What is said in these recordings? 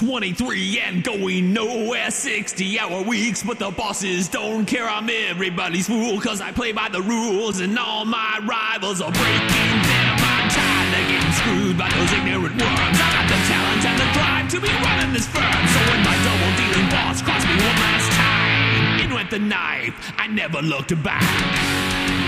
23 and going nowhere, 60-hour weeks, but the bosses don't care. I'm everybody's fool, cause I play by the rules, and all my rivals are breaking them. I'm tired of getting screwed by those ignorant worms. I got the talent and the drive to be running this firm. So when my double-dealing boss crossed me one last time, in went the knife, I never looked back.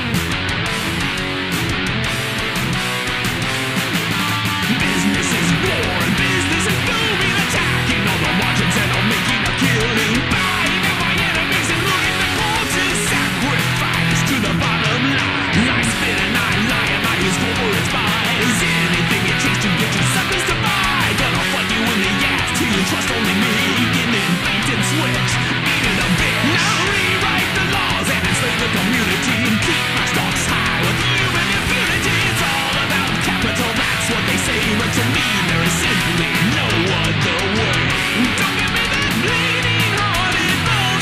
Business is war and business is booming, attacking all the margins and I'm making a killing, buying out my enemies and looting the corpses, sacrifice to the bottom line. I spit and I lie and I use corporate spies, anything it takes to get you suckers to buy. Gonna fuck you in the ass till you trust only me, and then bait and switch, eat it a bit. Now rewrite the laws and enslave the community and keep my stocks high with human impunity. It's all about capital, that's what they say, but to me there is simply no other way. Don't give me that bleeding-hearted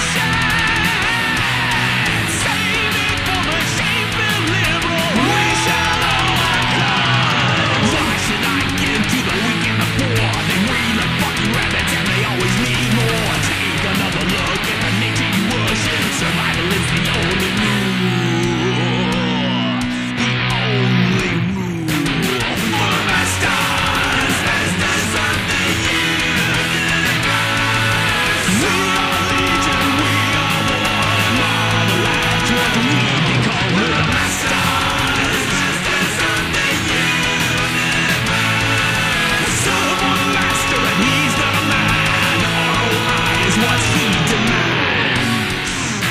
bullshit. Save it for the shame-filled liberal. We shall overcome. Why should I give to the weak and the poor? They breed like fucking rabbits and they always need more. Take another look at the nature you worship. Survival is the only rule. The only rule. For the stars, masters of the universe. We are legion, we are one. All the last one we can call the masters. Masters of the universe. Someone master and he's not a man. ROI is what he demands.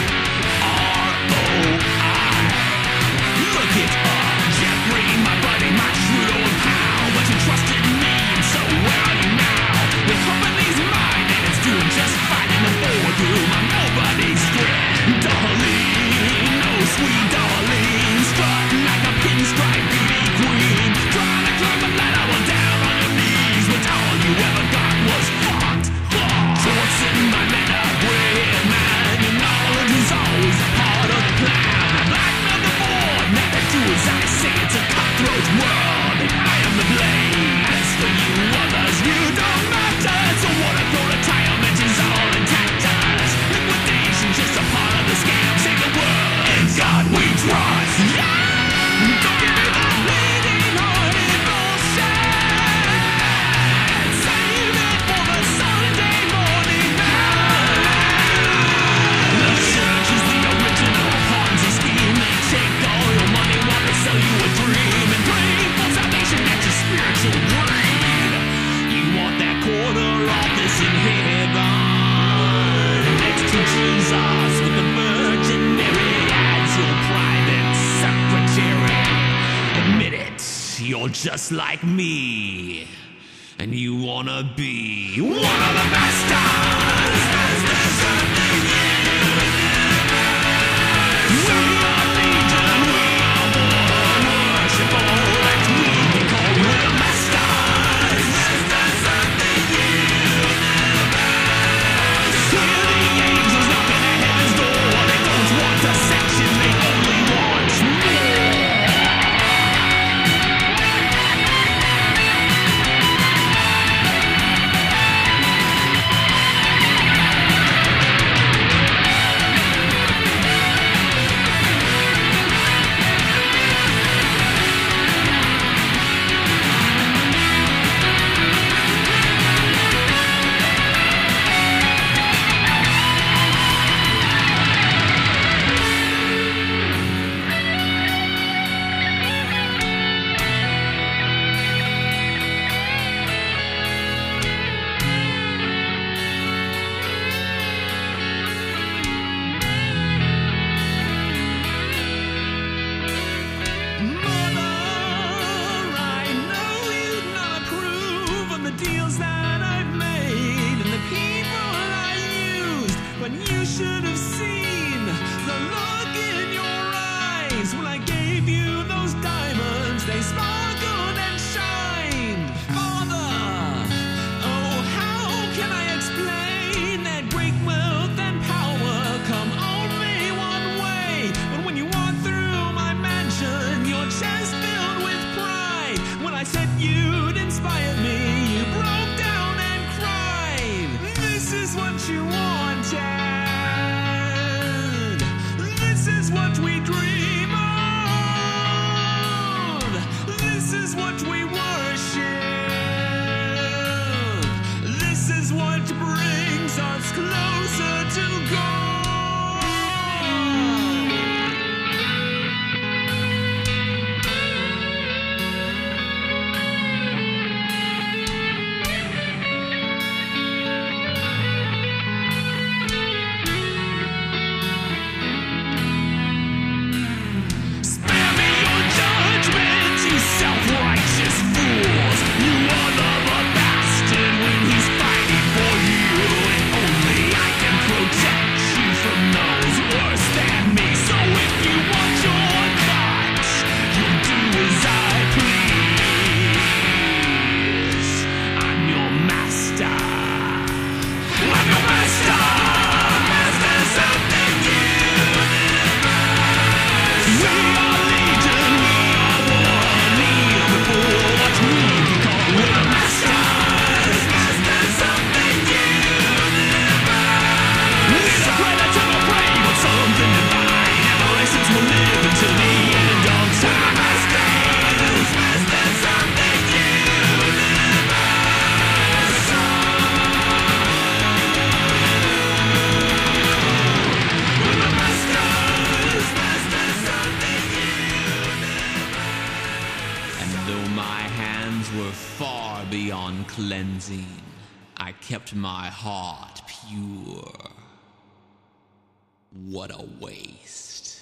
ROI. Look it up, Jeffrey, my buddy, my Trudeau and pal. But you trusted me, and so where are you now? The company's mine, and it's doing just fine in the boardroom. I'm nobody's friend, darling. Oh, sweet darling, strutting like a pinstripe beauty queen. Trying to climb a ladder while down on your knees, but all you ever got was fucked. Torching my men are brilliant, man. Your knowledge is always a part of the plan. The blackmail the board, never do as I say. It's a cutthroat world, and I am the blade. As for you others, you don't matter. So what a throw retirement is all intact us. Liquidation's just a part of the scam. Save the world, in God we trust. Yeah! Don't give me that bleeding-hearted bullshit. Save it for the Sunday morning man. The church is the original Ponzi scheme. They take all your money while they sell you a dream and pray for salvation at your spiritual grave. You want that quarter office in heaven, next to Jesus with the Virgin Mary as your private secretary. Admit it, you're just like me, and you wanna be one of the masters. Masters of the universe. We are legion, we are one. Worship all that we can call the masters. Masters of the universe. Hear the angels knocking at heaven's door. They don't want a section, they only want more. what you wanted. This is what we dream of. This is what we worship. This is what brings us closer to God. Self-righteous fools, you all love a bastard when he's fighting for you, and only I can protect you from those worse than me. So if you want your cut, you'll do as I please. I'm your master. I'm your master. Masters of the universe. We are legion. We are one. What we call we're the masters. Masters of the universe. We're the predator of prey, but something divine. Evolutions will live until the end of time. Masters. Masters of the universe. We're the masters. Masters of the universe. And though my hands were far beyond cleansing, I kept my heart pure. What a waste.